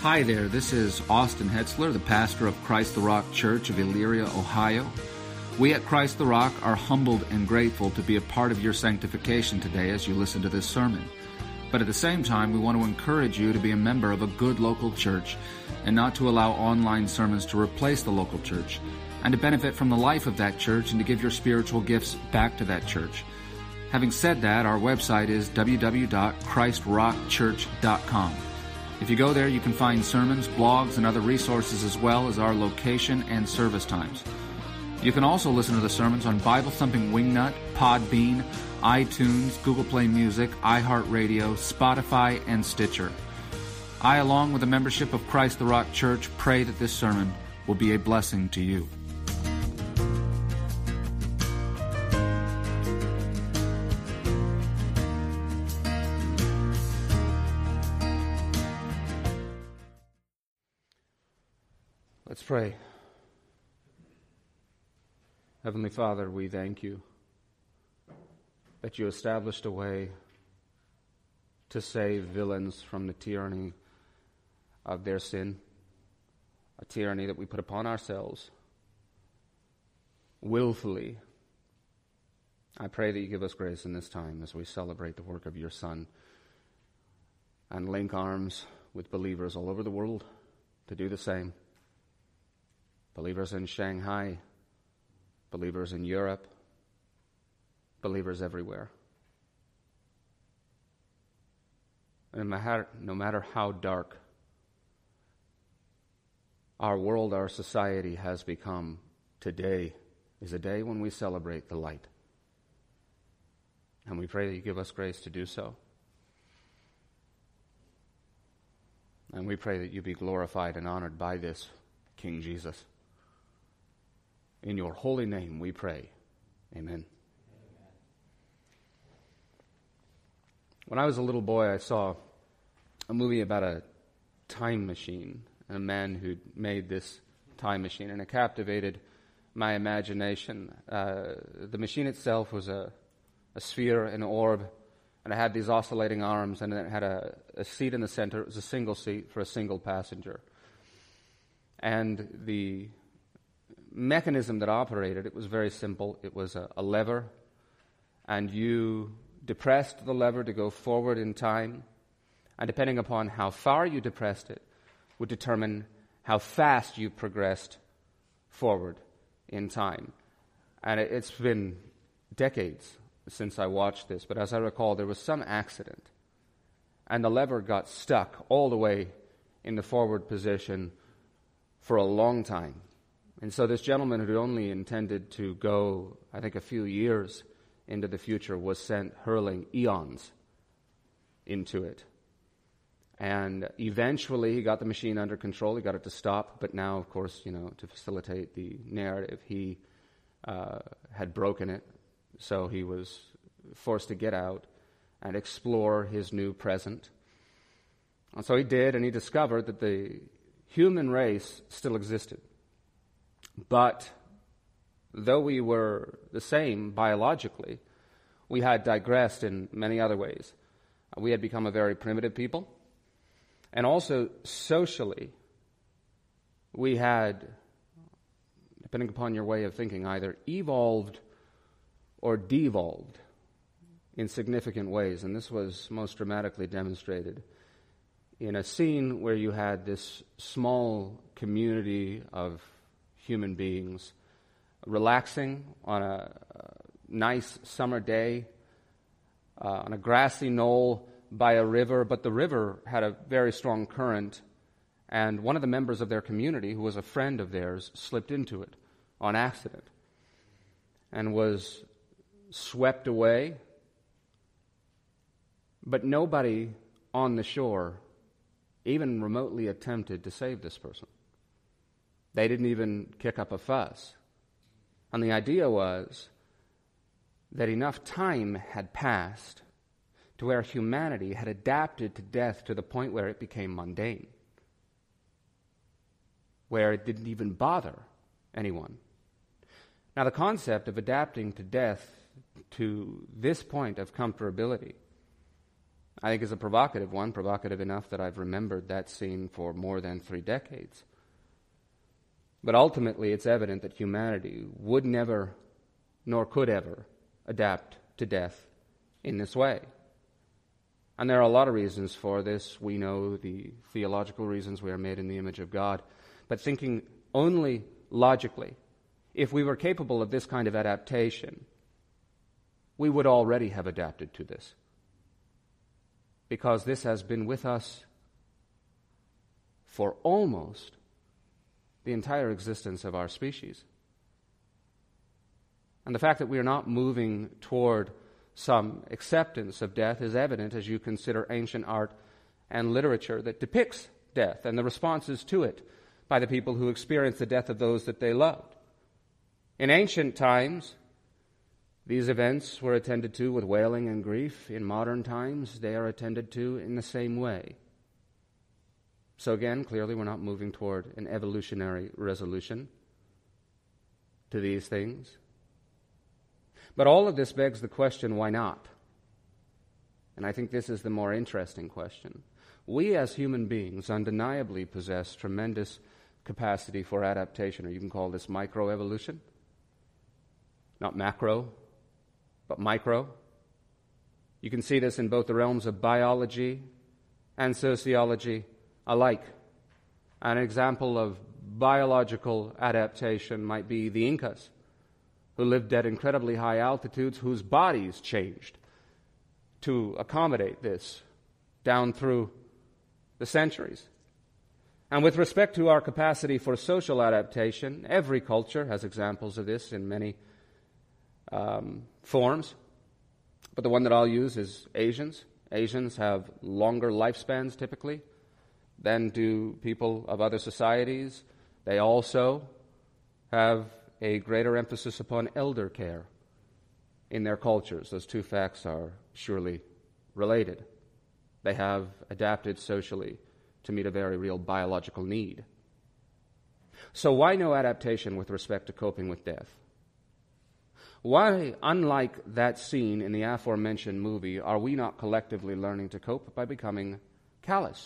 Hi there, this is Austin Hetzler, the pastor of Christ the Rock Church of Elyria, Ohio. We at Christ the Rock are humbled and grateful to be a part of your sanctification today as you listen to this sermon. But at the same time, we want to encourage you to be a member of a good local church and not to allow online sermons to replace the local church, and to benefit from the life of that church and to give your spiritual gifts back to that church. Having said that, our website is www.christrockchurch.com. If you go there, you can find sermons, blogs, and other resources, as well as our location and service times. You can also listen to the sermons on Bible Thumping Wingnut, Podbean, iTunes, Google Play Music, iHeartRadio, Spotify, and Stitcher. I, along with the membership of Christ the Rock Church, pray that this sermon will be a blessing to you. Let's pray. Heavenly Father, we thank you that you established a way to save villains from the tyranny of their sin, a tyranny that we put upon ourselves willfully. I pray that you give us grace in this time as we celebrate the work of your Son and link arms with believers all over the world to do the same. Believers in Shanghai, believers in Europe, believers everywhere. And no matter how dark our world, our society has become, today is a day when we celebrate the light. And we pray that you give us grace to do so. And we pray that you be glorified and honored by this, King Jesus. In your holy name we pray. Amen. When I was a little boy, I saw a movie about a time machine, and a man who made this time machine, and it captivated my imagination. The machine itself was a sphere, an orb, and it had these oscillating arms, and it had a seat in the center. It was a single seat for a single passenger. And the mechanism that operated, it was very simple. It was a lever, and you depressed the lever to go forward in time, and depending upon how far you depressed it would determine how fast you progressed forward in time. And it's been decades since I watched this, but as I recall, there was some accident, and the lever got stuck all the way in the forward position for a long time. And so this gentleman who only intended to go, I think, a few years into the future was sent hurling eons into it. And eventually he got the machine under control. He got it to stop. But now, of course, to facilitate the narrative, he had broken it. So he was forced to get out and explore his new present. And so he did, and he discovered that the human race still existed. But though we were the same biologically, we had digressed in many other ways. We had become a very primitive people. And also socially, we had, depending upon your way of thinking, either evolved or devolved in significant ways. And this was most dramatically demonstrated in a scene where you had this small community of human beings relaxing on a nice summer day on a grassy knoll by a river, but the river had a very strong current, and one of the members of their community, who was a friend of theirs, slipped into it on accident and was swept away. But nobody on the shore even remotely attempted to save this person. They didn't even kick up a fuss. And the idea was that enough time had passed to where humanity had adapted to death to the point where it became mundane, where it didn't even bother anyone. Now, the concept of adapting to death to this point of comfortability I think is a provocative one, provocative enough that I've remembered that scene for more than 3 decades. But ultimately, it's evident that humanity would never, nor could ever, adapt to death in this way. And there are a lot of reasons for this. We know the theological reasons. We are made in the image of God. But thinking only logically, if we were capable of this kind of adaptation, we would already have adapted to this. Because this has been with us for almost the entire existence of our species. And the fact that we are not moving toward some acceptance of death is evident as you consider ancient art and literature that depicts death and the responses to it by the people who experienced the death of those that they loved. In ancient times, these events were attended to with wailing and grief. In modern times, they are attended to in the same way. So again, clearly we're not moving toward an evolutionary resolution to these things. But all of this begs the question, why not? And I think this is the more interesting question. We as human beings undeniably possess tremendous capacity for adaptation, or you can call this microevolution. Not macro, but micro. You can see this in both the realms of biology and sociology alike. An example of biological adaptation might be the Incas, who lived at incredibly high altitudes, whose bodies changed to accommodate this down through the centuries. And with respect to our capacity for social adaptation, every culture has examples of this in many forms. But the one that I'll use is Asians. Asians have longer lifespans typically than do people of other societies. They also have a greater emphasis upon elder care in their cultures. Those two facts are surely related. They have adapted socially to meet a very real biological need. So why no adaptation with respect to coping with death? Why, unlike that scene in the aforementioned movie, are we not collectively learning to cope by becoming callous?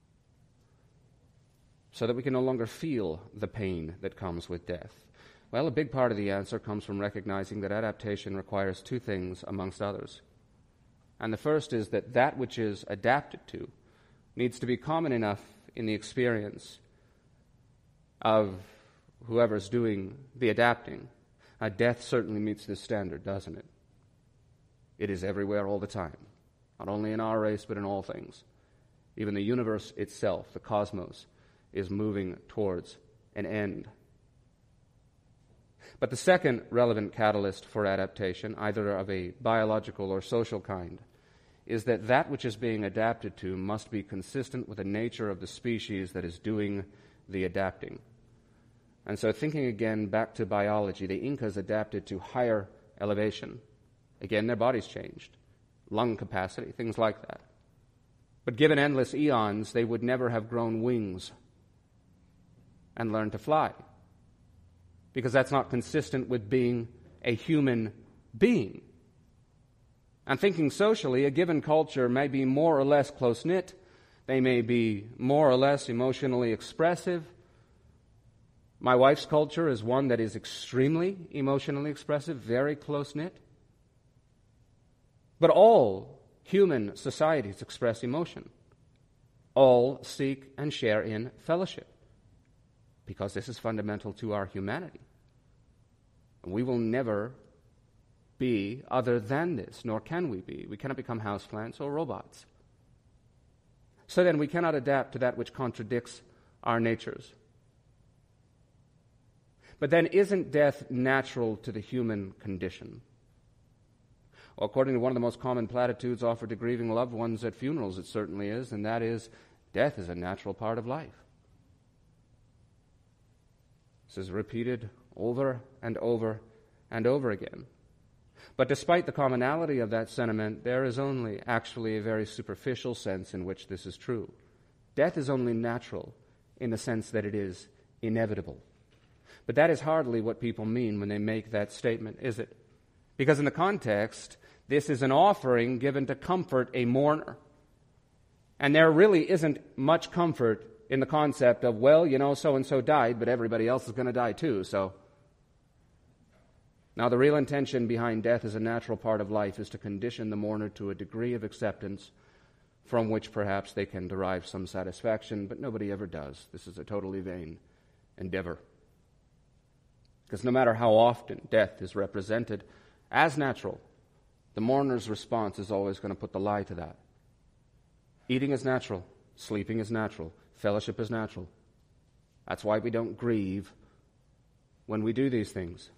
So that we can no longer feel the pain that comes with death. Well, a big part of the answer comes from recognizing that adaptation requires 2 things, amongst others. And the first is that which is adapted to needs to be common enough in the experience of whoever's doing the adapting. Death certainly meets this standard, doesn't it? It is everywhere all the time, not only in our race, but in all things. Even the universe itself, the cosmos, is moving towards an end. But the second relevant catalyst for adaptation, either of a biological or social kind, is that which is being adapted to must be consistent with the nature of the species that is doing the adapting. And so thinking again back to biology, the Incas adapted to higher elevation. Again, their bodies changed, lung capacity, things like that. But given endless eons, they would never have grown wings and learned to fly, because that's not consistent with being a human being. And thinking socially, a given culture may be more or less close-knit. They may be more or less emotionally expressive. My wife's culture is one that is extremely emotionally expressive, very close-knit. But all human societies express emotion. All seek and share in fellowship, because this is fundamental to our humanity. We will never be other than this, nor can we be. We cannot become houseplants or robots. So then we cannot adapt to that which contradicts our natures. But then isn't death natural to the human condition? Well, according to one of the most common platitudes offered to grieving loved ones at funerals, it certainly is, and that is, death is a natural part of life. This is repeated over and over and over again. But despite the commonality of that sentiment, there is only actually a very superficial sense in which this is true. Death is only natural in the sense that it is inevitable. But that is hardly what people mean when they make that statement, is it? Because in the context, this is an offering given to comfort a mourner. And there really isn't much comfort in the concept of, well, so-and-so died, but everybody else is going to die too, so. Now, the real intention behind death as a natural part of life is to condition the mourner to a degree of acceptance from which perhaps they can derive some satisfaction, but nobody ever does. This is a totally vain endeavor. Because no matter how often death is represented as natural, the mourner's response is always going to put the lie to that. Eating is natural. Sleeping is natural. Fellowship is natural. That's why we don't grieve when we do these things.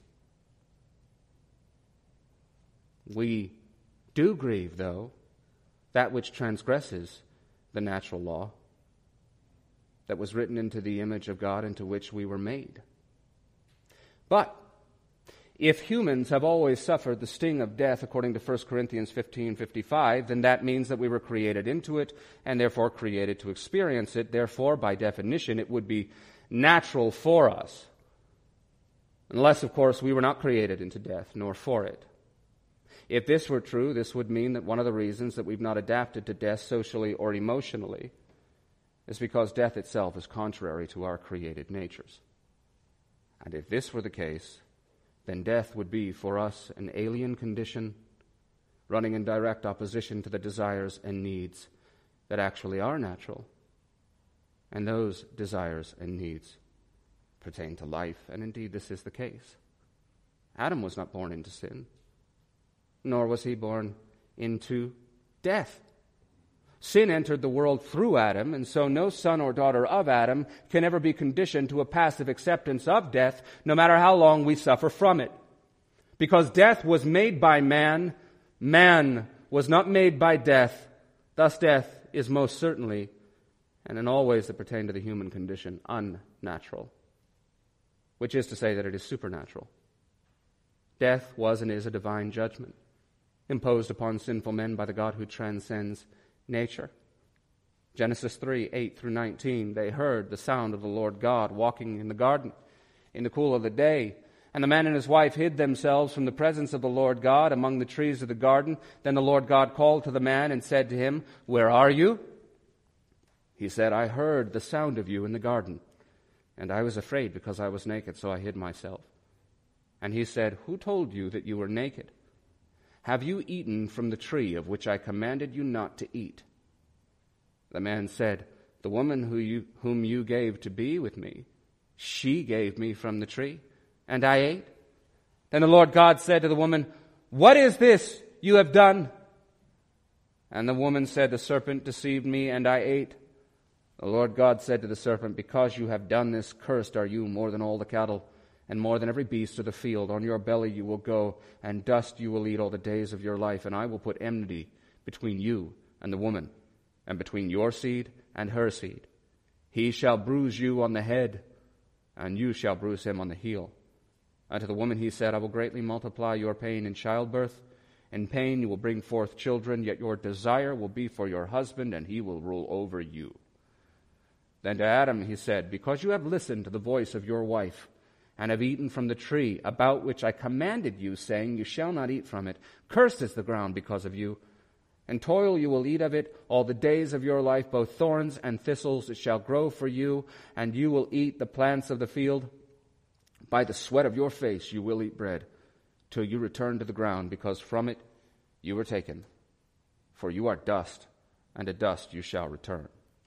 We do grieve, though, that which transgresses the natural law that was written into the image of God into which we were made. But if humans have always suffered the sting of death according to 1 Corinthians 15:55, then that means that we were created into it and therefore created to experience it. Therefore, by definition, it would be natural for us. Unless, of course, we were not created into death, nor for it. If this were true, this would mean that one of the reasons that we've not adapted to death socially or emotionally is because death itself is contrary to our created natures. And if this were the case, then death would be for us an alien condition running in direct opposition to the desires and needs that actually are natural. And those desires and needs pertain to life, and indeed this is the case. Adam was not born into sin, nor was he born into death. Sin entered the world through Adam, and so no son or daughter of Adam can ever be conditioned to a passive acceptance of death, no matter how long we suffer from it. Because death was made by man, man was not made by death. Thus death is most certainly, and in all ways that pertain to the human condition, unnatural. Which is to say that it is supernatural. Death was and is a divine judgment imposed upon sinful men by the God who transcends nature. Genesis 3:8-19, they heard the sound of the Lord God walking in the garden in the cool of the day. And the man and his wife hid themselves from the presence of the Lord God among the trees of the garden. Then the Lord God called to the man and said to him, "Where are you?" He said, "I heard the sound of you in the garden, and I was afraid because I was naked, so I hid myself." And he said, "Who told you that you were naked? Have you eaten from the tree of which I commanded you not to eat?" The man said, "The woman whom you gave to be with me, she gave me from the tree, and I ate." Then the Lord God said to the woman, "What is this you have done?" And the woman said, "The serpent deceived me, and I ate." The Lord God said to the serpent, "Because you have done this, cursed are you more than all the cattle, and more than every beast of the field. On your belly you will go, and dust you will eat all the days of your life. And I will put enmity between you and the woman, and between your seed and her seed. He shall bruise you on the head, and you shall bruise him on the heel." And to the woman he said, "I will greatly multiply your pain in childbirth. In pain you will bring forth children, yet your desire will be for your husband, and he will rule over you." Then to Adam he said, "Because you have listened to the voice of your wife, and have eaten from the tree about which I commanded you, saying, you shall not eat from it. Cursed is the ground because of you. And toil you will eat of it all the days of your life, both thorns and thistles it shall grow for you, and you will eat the plants of the field. By the sweat of your face you will eat bread, till you return to the ground, because from it you were taken. For you are dust, and to dust you shall return."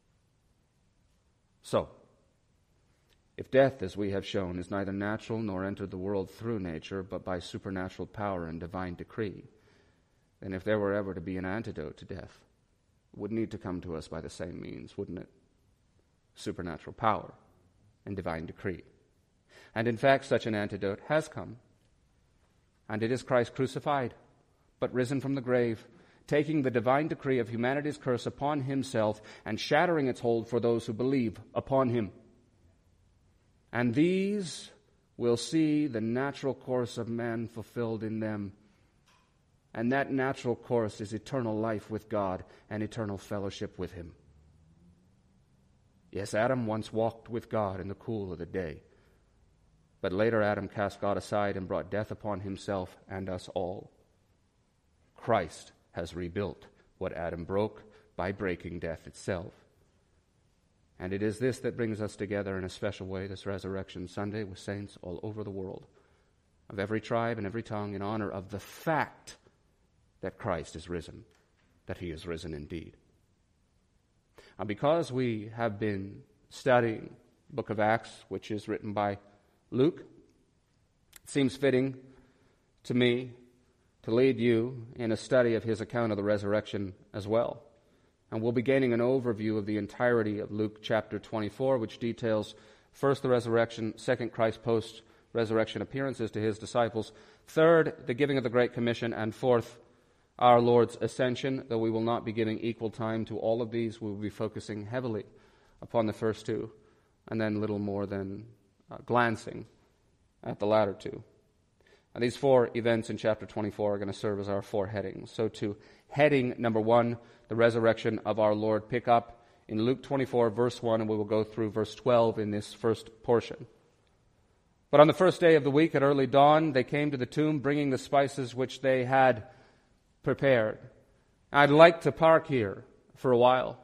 So, if death, as we have shown, is neither natural nor entered the world through nature, but by supernatural power and divine decree, then if there were ever to be an antidote to death, it would need to come to us by the same means, wouldn't it? Supernatural power and divine decree. And in fact, such an antidote has come. And it is Christ crucified, but risen from the grave, taking the divine decree of humanity's curse upon himself and shattering its hold for those who believe upon him. And these will see the natural course of man fulfilled in them. And that natural course is eternal life with God and eternal fellowship with him. Yes, Adam once walked with God in the cool of the day. But later Adam cast God aside and brought death upon himself and us all. Christ has rebuilt what Adam broke by breaking death itself. And it is this that brings us together in a special way this Resurrection Sunday with saints all over the world, of every tribe and every tongue, in honor of the fact that Christ is risen, that he is risen indeed. And because we have been studying the book of Acts, which is written by Luke, it seems fitting to me to lead you in a study of his account of the resurrection as well. And we'll be gaining an overview of the entirety of Luke chapter 24, which details first the resurrection, second Christ's post-resurrection appearances to his disciples, third the giving of the Great Commission, and fourth our Lord's ascension. Though we will not be giving equal time to all of these, we will be focusing heavily upon the first two, and then little more than glancing at the latter two. And these four events in chapter 24 are going to serve as our four headings. So to heading number 1, the resurrection of our Lord, pick up in Luke 24, verse 1, and we will go through verse 12 in this first portion. But on the first day of the week at early dawn, they came to the tomb, bringing the spices which they had prepared. I'd like to park here for a while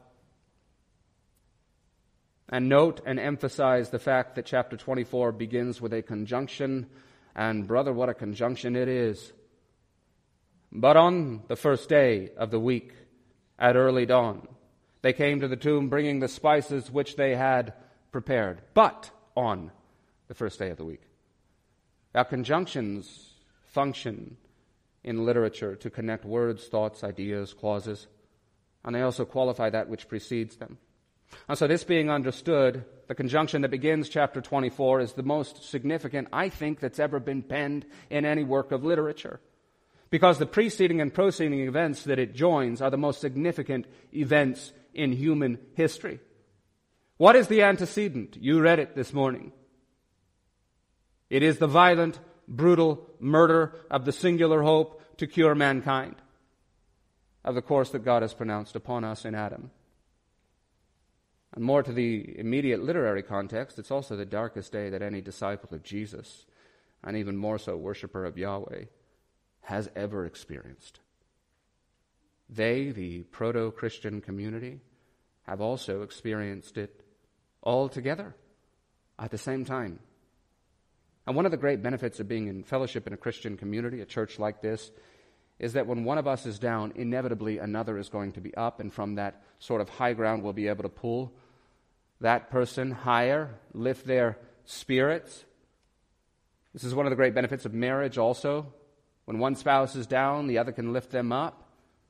and note and emphasize the fact that chapter 24 begins with a conjunction, and brother, what a conjunction it is. But on the first day of the week, at early dawn, they came to the tomb, bringing the spices which they had prepared. But on the first day of the week. Now, conjunctions function in literature to connect words, thoughts, ideas, clauses, and they also qualify that which precedes them. And so this being understood, the conjunction that begins chapter 24 is the most significant, I think, that's ever been penned in any work of literature. Because the preceding and proceeding events that it joins are the most significant events in human history. What is the antecedent? You read it this morning. It is the violent, brutal murder of the singular hope to cure mankind, of the course that God has pronounced upon us in Adam. And more to the immediate literary context, it's also the darkest day that any disciple of Jesus, and even more so worshiper of Yahweh, has ever experienced. They, the proto-Christian community, have also experienced it all together at the same time. And one of the great benefits of being in fellowship in a Christian community, a church like this, is that when one of us is down, inevitably another is going to be up, and from that sort of high ground we'll be able to pull that person higher, lift their spirits. This is one of the great benefits of marriage also. When one spouse is down, the other can lift them up.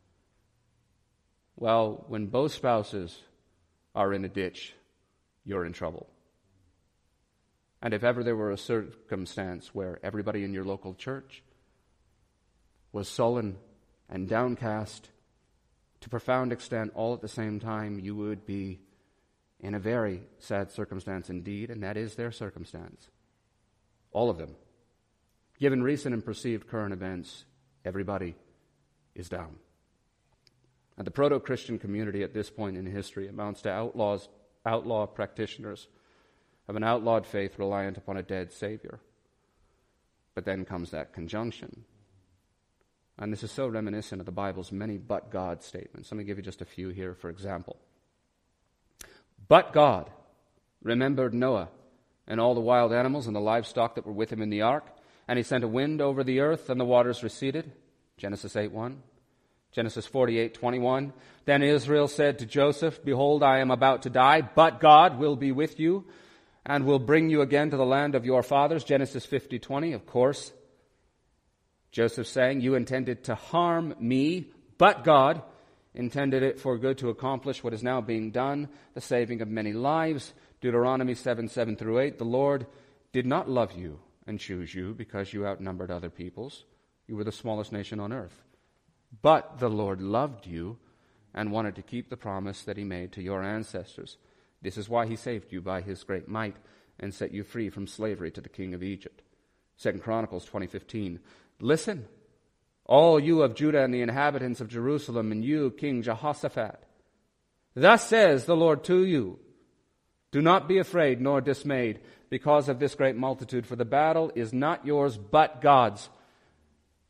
Well, when both spouses are in a ditch, you're in trouble. And if ever there were a circumstance where everybody in your local church was sullen and downcast to profound extent all at the same time, you would be in a very sad circumstance indeed, and that is their circumstance. All of them. Given recent and perceived current events, everybody is down. And the proto-Christian community at this point in history amounts to outlaw practitioners of an outlawed faith reliant upon a dead Savior. But then comes that conjunction. And this is so reminiscent of the Bible's many but God statements. Let me give you just a few here, for example. But God remembered Noah and all the wild animals and the livestock that were with him in the ark, and he sent a wind over the earth, and the waters receded. Genesis 8:1. Genesis 48:21. Then Israel said to Joseph, Behold, I am about to die, but God will be with you, and will bring you again to the land of your fathers. Genesis 50:20. Of course, Joseph saying, You intended to harm me, but God intended it for good to accomplish what is now being done, the saving of many lives. Deuteronomy 7:7-8. The Lord did not love you and choose you because you outnumbered other peoples. You were the smallest nation on earth. But the Lord loved you and wanted to keep the promise that he made to your ancestors. This is why he saved you by his great might and set you free from slavery to the king of Egypt. 2 Chronicles 20:15. Listen, all you of Judah and the inhabitants of Jerusalem, and you, King Jehoshaphat. Thus says the Lord to you, Do not be afraid nor dismayed because of this great multitude, for the battle is not yours but God's.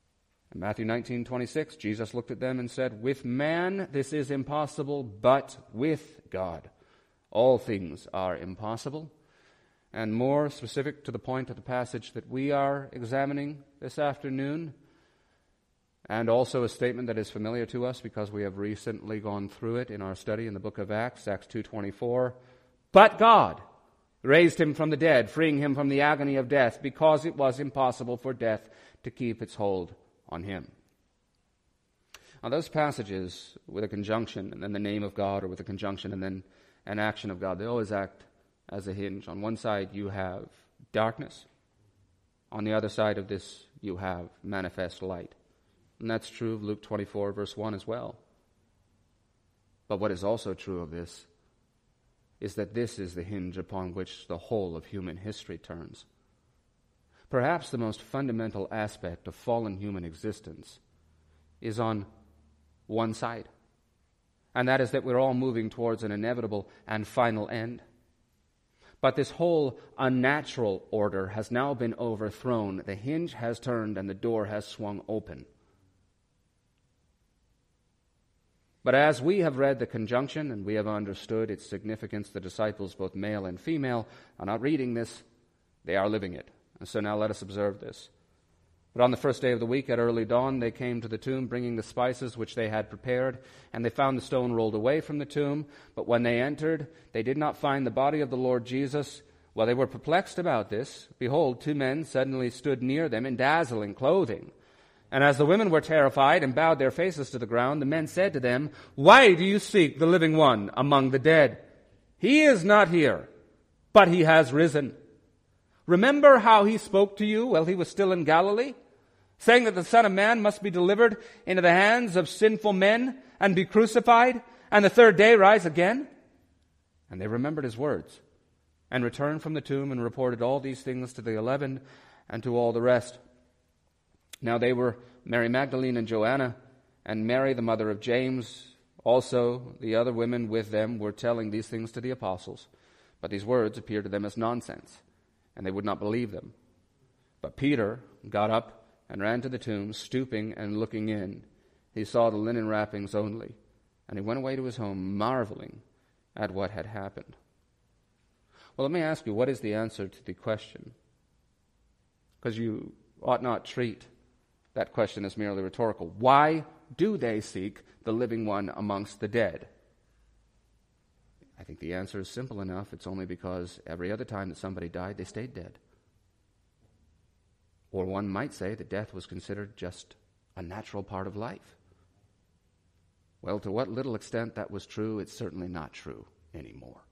In Matthew 19:26, Jesus looked at them and said, "With man this is impossible, but with God all things are impossible." And more specific to the point of the passage that we are examining this afternoon, and also a statement that is familiar to us because we have recently gone through it in our study in the book of Acts, Acts 2:24, "But God raised him from the dead, freeing him from the agony of death, because it was impossible for death to keep its hold on him." Now those passages with a conjunction and then the name of God, or with a conjunction and then an action of God, they always act as a hinge. On one side you have darkness. On the other side of this you have manifest light. And that's true of Luke 24 verse 1 as well. But what is also true of this is that this is the hinge upon which the whole of human history turns. Perhaps the most fundamental aspect of fallen human existence is on one side, and that is that we're all moving towards an inevitable and final end. But this whole unnatural order has now been overthrown. The hinge has turned and the door has swung open. But as we have read the conjunction and we have understood its significance, the disciples, both male and female, are not reading this, they are living it. And so now let us observe this. But on the first day of the week at early dawn, they came to the tomb, bringing the spices which they had prepared, and they found the stone rolled away from the tomb. But when they entered, they did not find the body of the Lord Jesus. While they were perplexed about this, behold, two men suddenly stood near them in dazzling clothing. And as the women were terrified and bowed their faces to the ground, the men said to them, "Why do you seek the living one among the dead? He is not here, but he has risen. Remember how he spoke to you while he was still in Galilee, saying that the Son of Man must be delivered into the hands of sinful men and be crucified, and the third day rise again?" And they remembered his words, and returned from the tomb and reported all these things to the 11 and to all the rest. Now they were Mary Magdalene and Joanna, and Mary the mother of James. Also the other women with them were telling these things to the apostles. But these words appeared to them as nonsense, and they would not believe them. But Peter got up and ran to the tomb, stooping and looking in. He saw the linen wrappings only, and he went away to his home, marveling at what had happened. Well, let me ask you, what is the answer to the question? Because you ought not treat that question as merely rhetorical. Why do they seek the living one amongst the dead? I think the answer is simple enough. It's only because every other time that somebody died, they stayed dead. Or one might say that death was considered just a natural part of life. Well, to what little extent that was true, it's certainly not true anymore.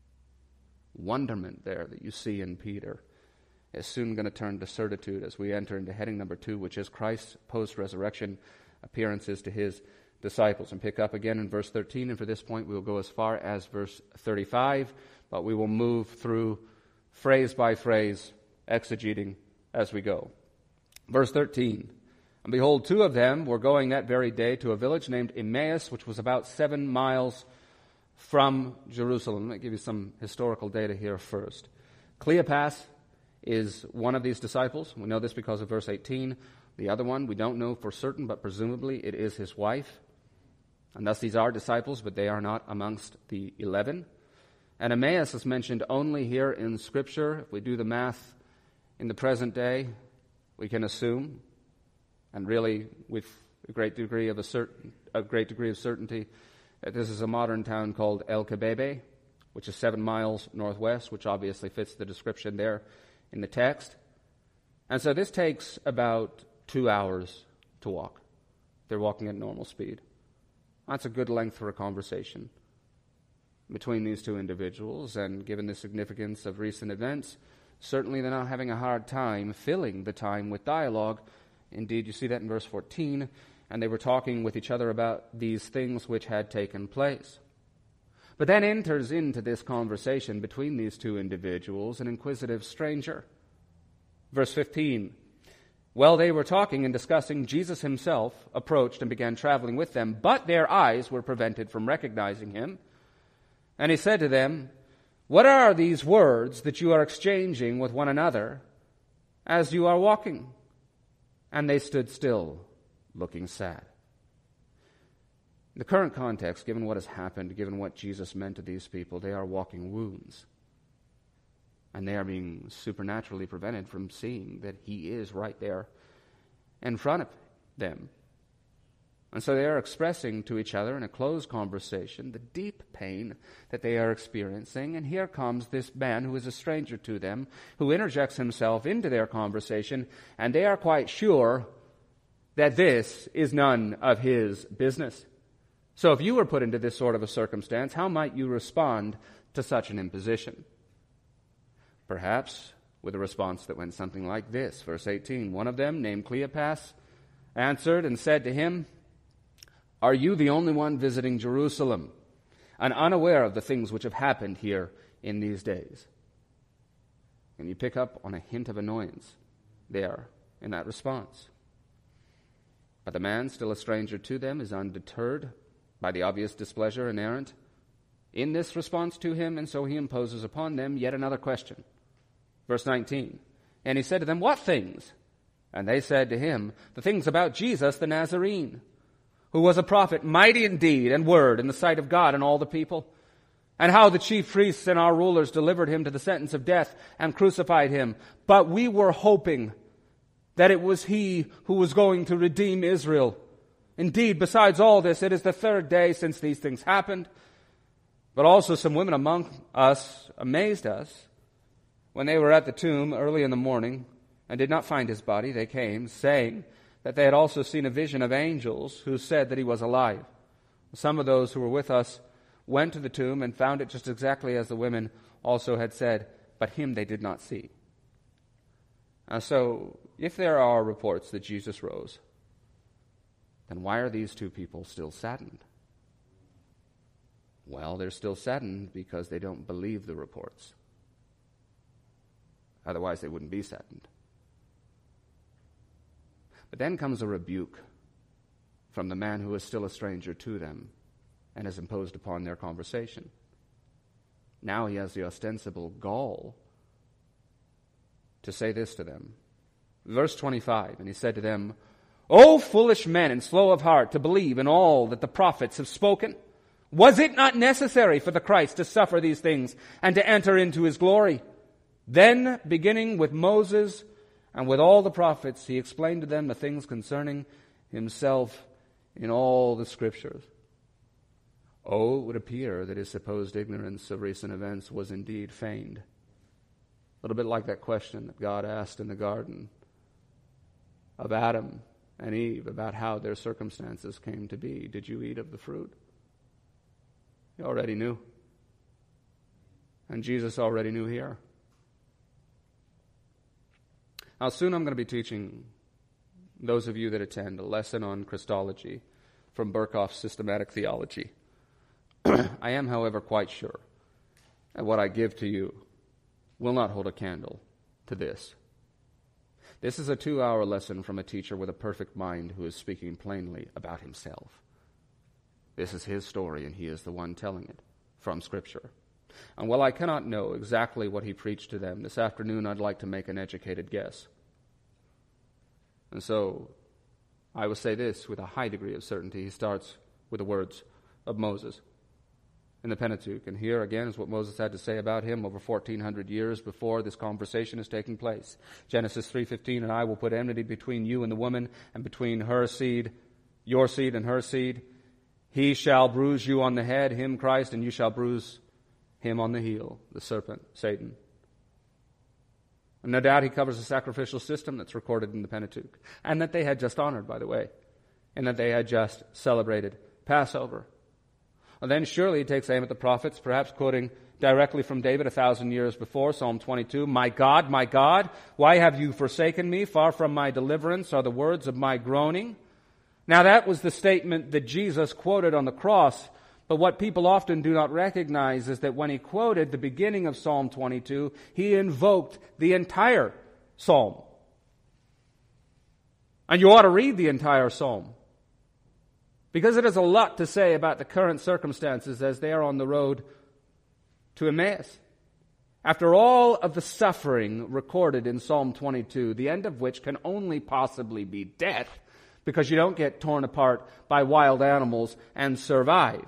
Wonderment there that you see in Peter is soon going to turn to certitude as we enter into heading number 2, which is Christ's post-resurrection appearances to his disciples. And pick up again in verse 13, and for this point we will go as far as verse 35, but we will move through phrase by phrase, exegeting as we go. Verse 13, "And behold, two of them were going that very day to a village named Emmaus, which was about 7 miles from Jerusalem." Let me give you some historical data here first. Cleopas is one of these disciples. We know this because of verse 18. The other one, we don't know for certain, but presumably it is his wife. And thus these are disciples, but they are not amongst the 11. And Emmaus is mentioned only here in Scripture. If we do the math in the present day, we can assume, and really with a great degree of certainty, that this is a modern town called El Kebebe, which is 7 miles northwest, which obviously fits the description there in the text. And so this takes about 2 hours to walk. They're walking at normal speed. That's a good length for a conversation between these two individuals, and given the significance of recent events, certainly they're not having a hard time filling the time with dialogue. Indeed, you see that in verse 14, and they were talking with each other about these things which had taken place. But then enters into this conversation between these two individuals an inquisitive stranger. Verse 15, "While they were talking and discussing, Jesus himself approached and began traveling with them, but their eyes were prevented from recognizing him. And he said to them, 'What are these words that you are exchanging with one another as you are walking?' And they stood still, looking sad. In the current context, given what has happened, given what Jesus meant to these people, they are walking wounds. And they are being supernaturally prevented from seeing that he is right there in front of them. And so they are expressing to each other in a closed conversation the deep pain that they are experiencing. And here comes this man who is a stranger to them, who interjects himself into their conversation, and they are quite sure that this is none of his business. So if you were put into this sort of a circumstance, how might you respond to such an imposition? Perhaps with a response that went something like this. Verse 18, one of them, named Cleopas, answered and said to him, "Are you the only one visiting Jerusalem and unaware of the things which have happened here in these days?" And you pick up on a hint of annoyance there in that response. But the man, still a stranger to them, is undeterred by the obvious displeasure inherent in this response to him, and so he imposes upon them yet another question. Verse 19, and he said to them, "What things?" And they said to him, "The things about Jesus the Nazarene, who was a prophet, mighty in deed and word in the sight of God and all the people, and how the chief priests and our rulers delivered him to the sentence of death and crucified him. But we were hoping that it was he who was going to redeem Israel. Indeed, besides all this, it is the third day since these things happened. But also some women among us amazed us. When they were at the tomb early in the morning and did not find his body, they came, saying that they had also seen a vision of angels who said that he was alive. Some of those who were with us went to the tomb and found it just exactly as the women also had said, but him they did not see." So, if there are reports that Jesus rose, then why are these two people still saddened? Well, they're still saddened because they don't believe the reports. Otherwise, they wouldn't be saddened. But then comes a rebuke from the man who is still a stranger to them and has imposed upon their conversation. Now he has the ostensible gall to say this to them. Verse 25, and he said to them, "O foolish men and slow of heart to believe in all that the prophets have spoken. Was it not necessary for the Christ to suffer these things and to enter into his glory?" Then, beginning with Moses and with all the prophets, he explained to them the things concerning himself in all the Scriptures. Oh, it would appear that his supposed ignorance of recent events was indeed feigned. A little bit like that question that God asked in the garden of Adam and Eve about how their circumstances came to be. Did you eat of the fruit? He already knew. And Jesus already knew here. Now, soon I'm going to be teaching those of you that attend a lesson on Christology from Berkhof's Systematic Theology. I am, however, quite sure that what I give to you will not hold a candle to this. This is a 2-hour lesson from a teacher with a perfect mind who is speaking plainly about himself. This is his story, and he is the one telling it from Scripture. And while I cannot know exactly what he preached to them, this afternoon I'd like to make an educated guess. And so I will say this with a high degree of certainty. He starts with the words of Moses in the Pentateuch. And here again is what Moses had to say about him over 1,400 years before this conversation is taking place. Genesis 3:15, "And I will put enmity between you and the woman, and between her seed, your seed and her seed. He shall bruise you on the head, him Christ, and you shall bruise him on the heel," the serpent, Satan. And no doubt he covers the sacrificial system that's recorded in the Pentateuch, and that they had just honored, by the way, and that they had just celebrated Passover. And then surely he takes aim at the prophets, perhaps quoting directly from David 1,000 years before, Psalm 22, my God, why have you forsaken me? Far from my deliverance are the words of my groaning." Now that was the statement that Jesus quoted on the cross. But what people often do not recognize is that when he quoted the beginning of Psalm 22, he invoked the entire psalm. And you ought to read the entire psalm, because it has a lot to say about the current circumstances as they are on the road to Emmaus. After all of the suffering recorded in Psalm 22, the end of which can only possibly be death, because you don't get torn apart by wild animals and survive.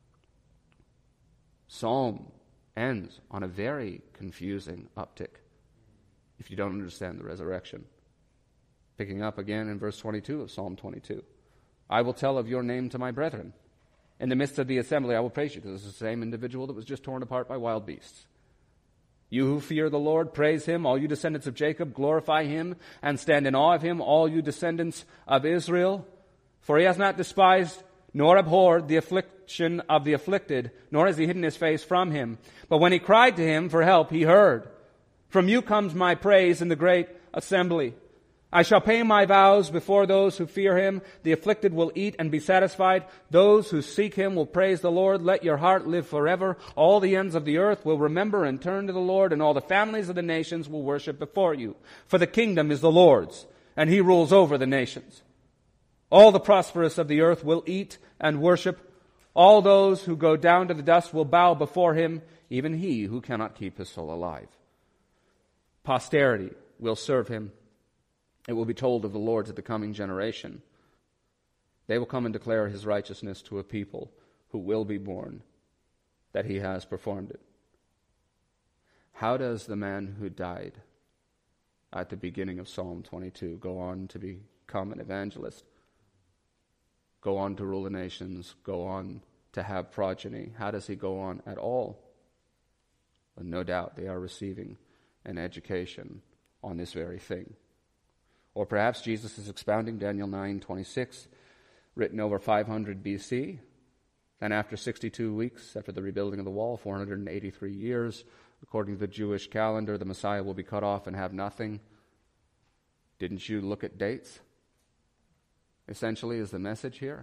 Psalm ends on a very confusing uptick if you don't understand the resurrection. Picking up again in verse 22 of Psalm 22. I will tell of your name to my brethren. In the midst of the assembly I will praise you, because it's the same individual that was just torn apart by wild beasts. You who fear the Lord, praise him. All you descendants of Jacob, glorify him and stand in awe of him, all you descendants of Israel. For he has not despised nor abhorred the affliction of the afflicted, nor has he hidden his face from him. But when he cried to him for help, he heard. From you comes my praise in the great assembly. I shall pay my vows before those who fear him. The afflicted will eat and be satisfied. Those who seek him will praise the Lord. Let your heart live forever. All the ends of the earth will remember and turn to the Lord, and all the families of the nations will worship before you. For the kingdom is the Lord's, and he rules over the nations. All the prosperous of the earth will eat and worship. All those who go down to the dust will bow before him, even he who cannot keep his soul alive. Posterity will serve him. It will be told of the Lord to the coming generation. They will come and declare his righteousness to a people who will be born, that he has performed it. How does the man who died at the beginning of Psalm 22 go on to become an evangelist? Go on to rule the nations, go on to have progeny? How does he go on at all? Well, no doubt they are receiving an education on this very thing. Or perhaps Jesus is expounding Daniel 9:26, written over 500 BC. And after 62 weeks, after the rebuilding of the wall, 483 years, according to the Jewish calendar, the Messiah will be cut off and have nothing. Didn't you look at dates? Essentially is the message here.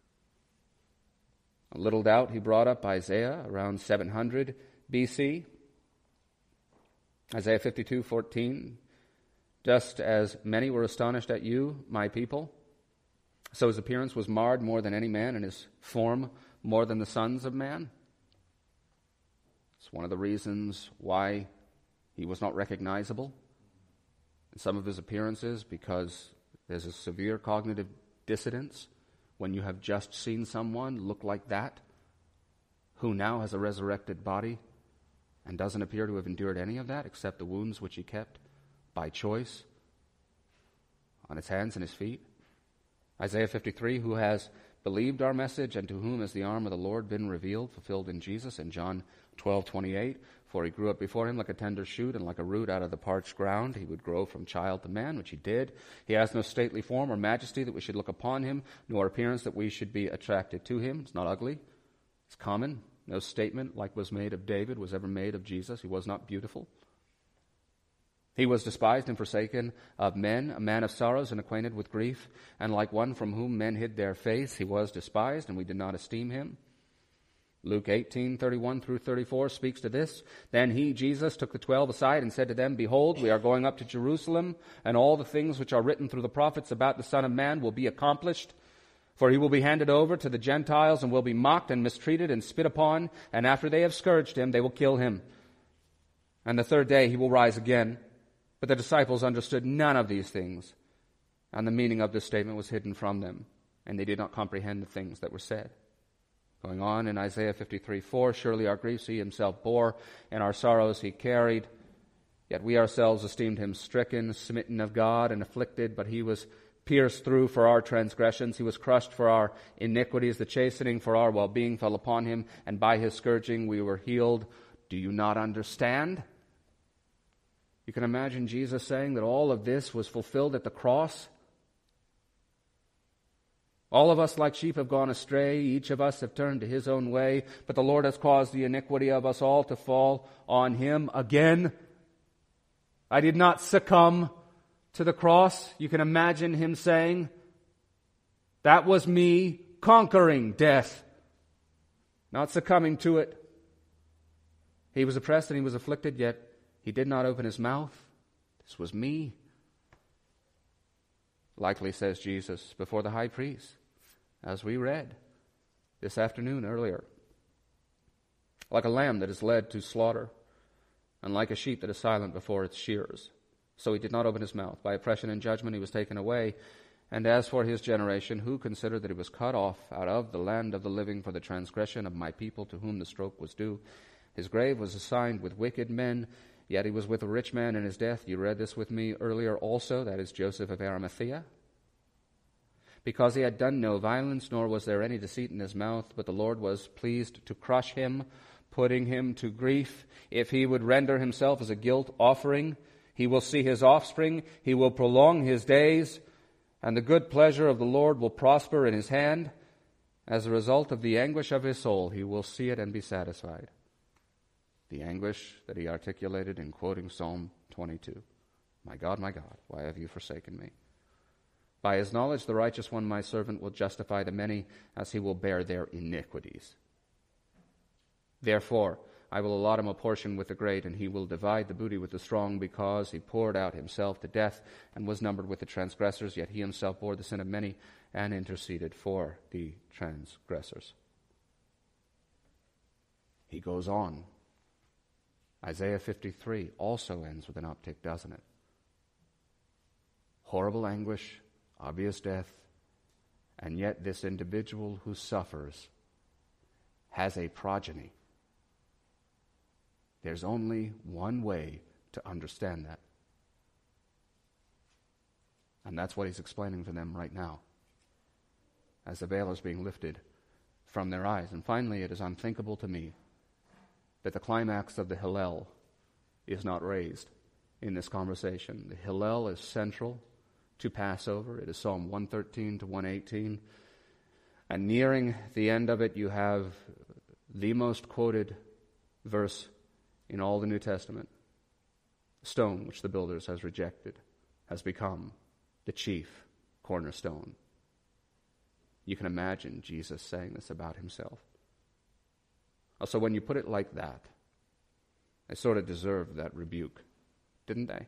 A little doubt he brought up Isaiah around 700 BC. Isaiah 52:14. Just as many were astonished at you, my people, so his appearance was marred more than any man, and his form more than the sons of man. It's one of the reasons why he was not recognizable in some of his appearances, because there's a severe cognitive dissonance when you have just seen someone look like that, who now has a resurrected body and doesn't appear to have endured any of that except the wounds which he kept by choice on his hands and his feet. Isaiah 53, who has believed our message, and to whom has the arm of the Lord been revealed, fulfilled in Jesus. In John 12:28, for he grew up before him like a tender shoot, and like a root out of the parched ground. He would grow from child to man, which he did. He has no stately form or majesty that we should look upon him, nor appearance that we should be attracted to him. It's not ugly. It's common. No statement like was made of David was ever made of Jesus. He was not beautiful. He was despised and forsaken of men, a man of sorrows and acquainted with grief, and like one from whom men hid their face, he was despised, and we did not esteem him. Luke 18:31-34 speaks to this. Then he, Jesus, took the 12 aside and said to them, Behold, we are going up to Jerusalem, and all the things which are written through the prophets about the Son of Man will be accomplished. For he will be handed over to the Gentiles, and will be mocked and mistreated and spit upon, and after they have scourged him, they will kill him. And the third day he will rise again. But the disciples understood none of these things, and the meaning of this statement was hidden from them, and they did not comprehend the things that were said. Going on in Isaiah 53:4, surely our griefs he himself bore, and our sorrows he carried. Yet we ourselves esteemed him stricken, smitten of God, and afflicted, but he was pierced through for our transgressions. He was crushed for our iniquities. The chastening for our well-being fell upon him, and by his scourging we were healed. Do you not understand? You can imagine Jesus saying that all of this was fulfilled at the cross. All of us like sheep have gone astray. Each of us have turned to his own way. But the Lord has caused the iniquity of us all to fall on him. Again, I did not succumb to the cross. You can imagine him saying, that was me conquering death, not succumbing to it. He was oppressed and he was afflicted, yet he did not open his mouth. This was me. Likely, says Jesus, before the high priest, as we read this afternoon earlier. Like a lamb that is led to slaughter, and like a sheep that is silent before its shearers. So he did not open his mouth. By oppression and judgment he was taken away. And as for his generation, who considered that he was cut off out of the land of the living for the transgression of my people to whom the stroke was due? His grave was assigned with wicked men, yet he was with a rich man in his death. You read this with me earlier also, that is Joseph of Arimathea. Because he had done no violence, nor was there any deceit in his mouth, but the Lord was pleased to crush him, putting him to grief. If he would render himself as a guilt offering, he will see his offspring, he will prolong his days, and the good pleasure of the Lord will prosper in his hand. As a result of the anguish of his soul, he will see it and be satisfied. The anguish that he articulated in quoting Psalm 22. My God, why have you forsaken me? By his knowledge, the righteous one, my servant, will justify the many, as he will bear their iniquities. Therefore, I will allot him a portion with the great, and he will divide the booty with the strong, because he poured out himself to death and was numbered with the transgressors, yet he himself bore the sin of many and interceded for the transgressors. He goes on. Isaiah 53 also ends with an uptick, doesn't it? Horrible anguish, obvious death, and yet this individual who suffers has a progeny. There's only one way to understand that. And that's what he's explaining to them right now, as the veil is being lifted from their eyes. And finally, it is unthinkable to me that the climax of the Hillel is not raised in this conversation. The Hillel is central to Passover. It is Psalm 113 to 118. And nearing the end of it, you have the most quoted verse in all the New Testament. The stone which the builders has rejected has become the chief cornerstone. You can imagine Jesus saying this about himself. So when you put it like that, they sort of deserved that rebuke, didn't they?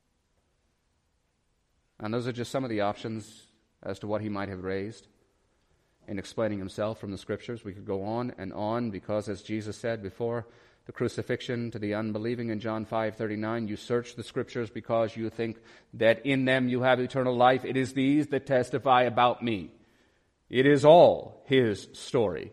And those are just some of the options as to what he might have raised in explaining himself from the Scriptures. We could go on, because as Jesus said before the crucifixion to the unbelieving in John 5:39, you search the Scriptures because you think that in them you have eternal life. It is these that testify about me. It is all his story.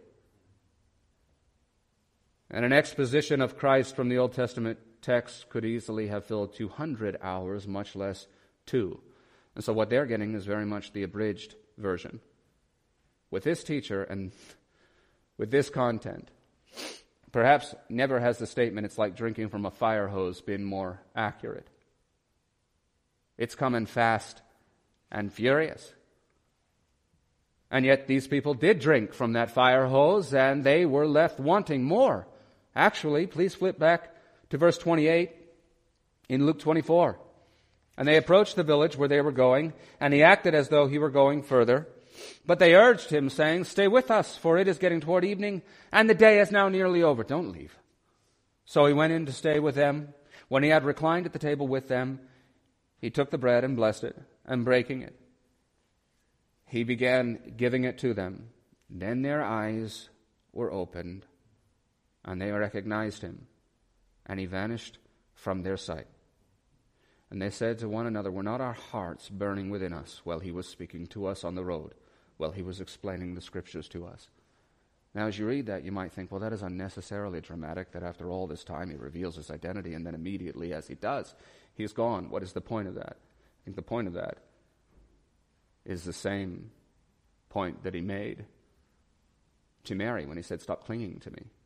And an exposition of Christ from the Old Testament text could easily have filled 200 hours, much less 2. And so what they're getting is very much the abridged version. With this teacher and with this content, perhaps never has the statement, it's like drinking from a fire hose, been more accurate. It's coming fast and furious. And yet these people did drink from that fire hose, and they were left wanting more. Actually, please flip back to verse 28 in Luke 24. And they approached the village where they were going, and he acted as though he were going further. But they urged him, saying, "Stay with us, for it is getting toward evening, and the day is now nearly over." Don't leave. So he went in to stay with them. When he had reclined at the table with them, he took the bread and blessed it, and breaking it, he began giving it to them. Then their eyes were opened, and they recognized him, and he vanished from their sight. And they said to one another, "Were not our hearts burning within us while he was speaking to us on the road, while he was explaining the Scriptures to us?" Now, as you read that, you might think, well, that is unnecessarily dramatic, that after all this time he reveals his identity, and then immediately as he does, he's gone. What is the point of that? I think the point of that is the same point that he made to Mary when he said, "Stop clinging to me."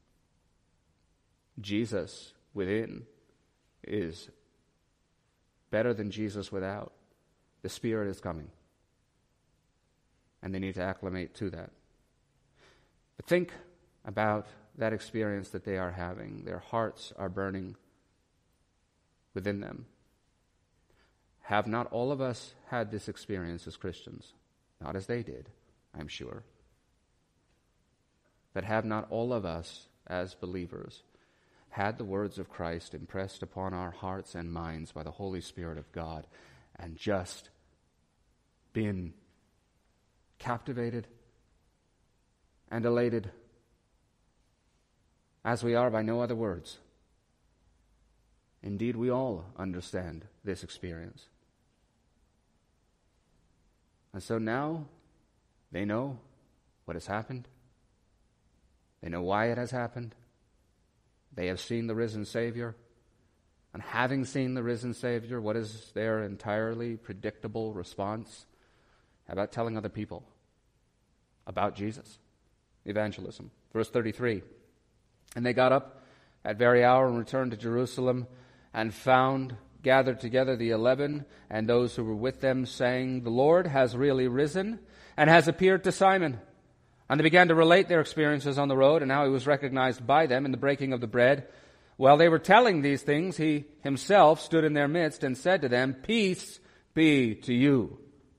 Jesus within is better than Jesus without. The Spirit is coming. And they need to acclimate to that. But think about that experience that they are having. Their hearts are burning within them. Have not all of us had this experience as Christians? Not as they did, I'm sure. But have not all of us as believers had the words of Christ impressed upon our hearts and minds by the Holy Spirit of God and just been captivated and elated as we are by no other words? Indeed, we all understand this experience. And so now they know what has happened. They know why it has happened. They have seen the risen Savior. And having seen the risen Savior, what is their entirely predictable response? How about telling other people about Jesus? Evangelism. Verse 33. And they got up at very hour and returned to Jerusalem, and found gathered together the 11 and those who were with them, saying, "The Lord has really risen and has appeared to Simon." And they began to relate their experiences on the road and how he was recognized by them in the breaking of the bread. While they were telling these things, he himself stood in their midst and said to them, "Peace be to you."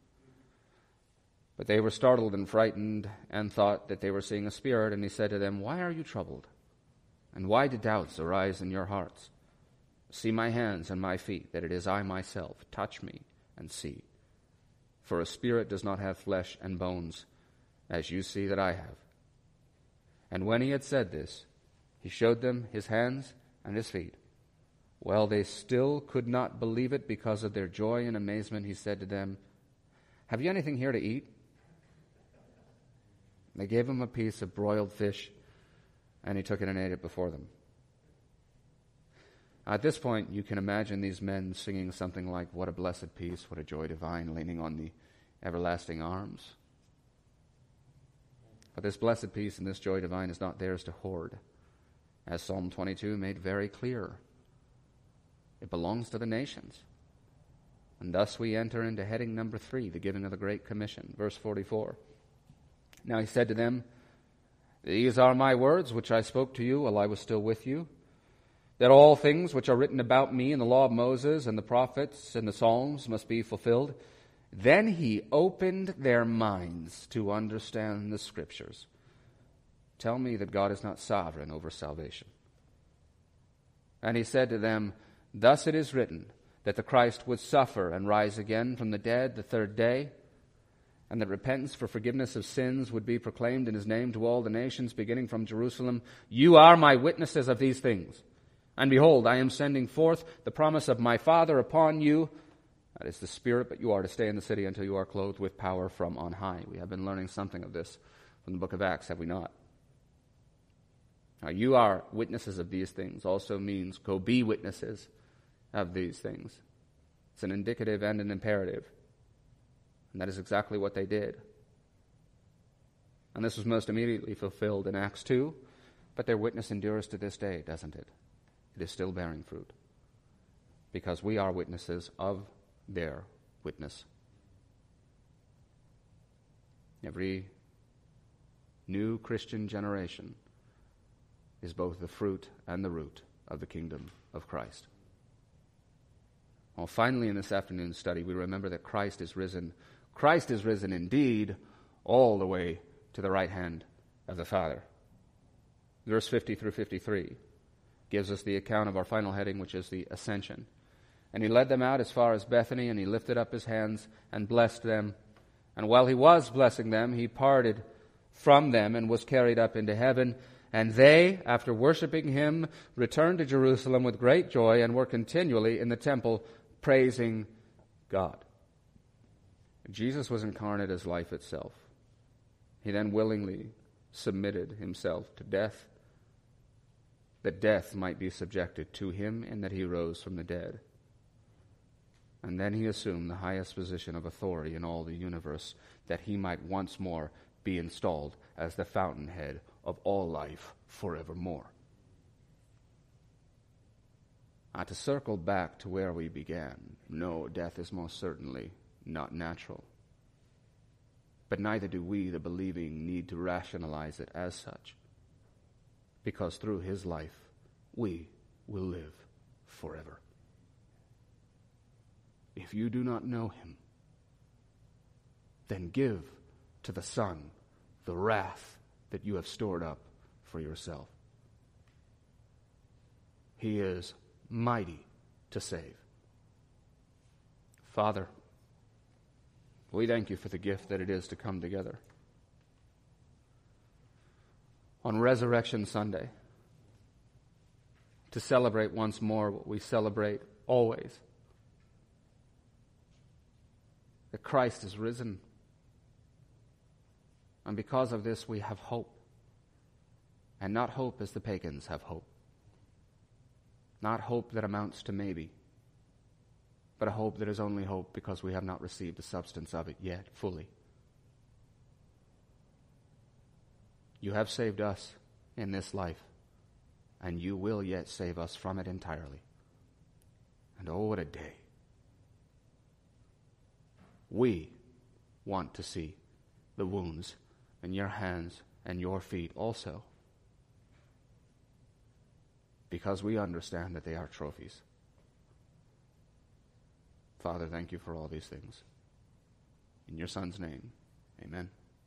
But they were startled and frightened and thought that they were seeing a spirit. And he said to them, "Why are you troubled? And why do doubts arise in your hearts? See my hands and my feet, that it is I myself. Touch me and see. For a spirit does not have flesh and bones, as you see that I have." And when he had said this, he showed them his hands and his feet. While they still could not believe it because of their joy and amazement, he said to them, "Have you anything here to eat?" They gave him a piece of broiled fish, and he took it and ate it before them. At this point, you can imagine these men singing something like, "What a blessed peace, what a joy divine, leaning on the everlasting arms." But this blessed peace and this joy divine is not theirs to hoard, as Psalm 22 made very clear. It belongs to the nations. And thus we enter into heading number 3, the giving of the Great Commission. Verse 44. Now he said to them, "These are my words which I spoke to you while I was still with you, that all things which are written about me in the law of Moses and the prophets and the Psalms must be fulfilled." Then he opened their minds to understand the Scriptures. Tell me that God is not sovereign over salvation. And he said to them, "Thus it is written, that the Christ would suffer and rise again from the dead the third day, and that repentance for forgiveness of sins would be proclaimed in his name to all the nations, beginning from Jerusalem. You are my witnesses of these things. And behold, I am sending forth the promise of my Father upon you. That is the Spirit, but you are to stay in the city until you are clothed with power from on high." We have been learning something of this from the book of Acts, have we not? Now, you are witnesses of these things also means go be witnesses of these things. It's an indicative and an imperative. And that is exactly what they did. And this was most immediately fulfilled in Acts 2, but their witness endures to this day, doesn't it? It is still bearing fruit, because we are witnesses of their witness. Every new Christian generation is both the fruit and the root of the kingdom of Christ. Well, finally, in this afternoon's study, we remember that Christ is risen. Christ is risen indeed, all the way to the right hand of the Father. Verse 50 through 53 gives us the account of our final heading, which is the ascension. And he led them out as far as Bethany, and he lifted up his hands and blessed them. And while he was blessing them, he parted from them and was carried up into heaven. And they, after worshiping him, returned to Jerusalem with great joy and were continually in the temple praising God. Jesus was incarnate as life itself. He then willingly submitted himself to death, that death might be subjected to him, and that he rose from the dead. And then he assumed the highest position of authority in all the universe, that he might once more be installed as the fountainhead of all life forevermore. To circle back to where we began, no, death is most certainly not natural. But neither do we, the believing, need to rationalize it as such, because through his life we will live forever. If you do not know him, then give to the Son the wrath that you have stored up for yourself. He is mighty to save. Father, we thank you for the gift that it is to come together on Resurrection Sunday to celebrate once more what we celebrate always, that Christ is risen And because of this, we have hope. And not hope as the pagans have hope. Not hope that amounts to maybe, but a hope that is only hope because we have not received the substance of it yet fully. You have saved us in this life, and you will yet save us from it entirely. And oh, what a day. We want to see the wounds in your hands and your feet also, because we understand that they are trophies. Father, thank you for all these things. In your Son's name, amen.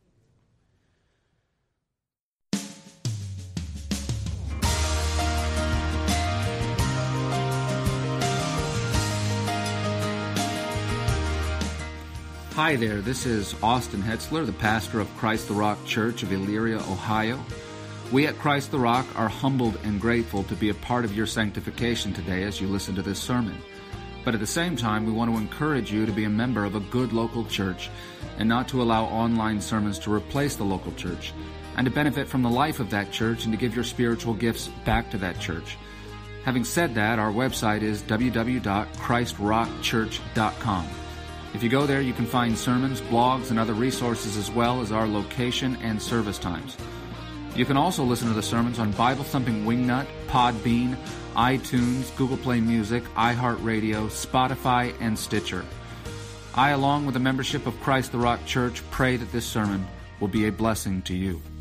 Hi there, this is Austin Hetzler, the pastor of Christ the Rock Church of Elyria, Ohio. We at Christ the Rock are humbled and grateful to be a part of your sanctification today as you listen to this sermon. But at the same time, we want to encourage you to be a member of a good local church and not to allow online sermons to replace the local church, and to benefit from the life of that church and to give your spiritual gifts back to that church. Having said that, our website is www.christrockchurch.com. If you go there, you can find sermons, blogs, and other resources, as well as our location and service times. You can also listen to the sermons on Bible Thumping Wingnut, Podbean, iTunes, Google Play Music, iHeartRadio, Spotify, and Stitcher. I, along with the membership of Christ the Rock Church, pray that this sermon will be a blessing to you.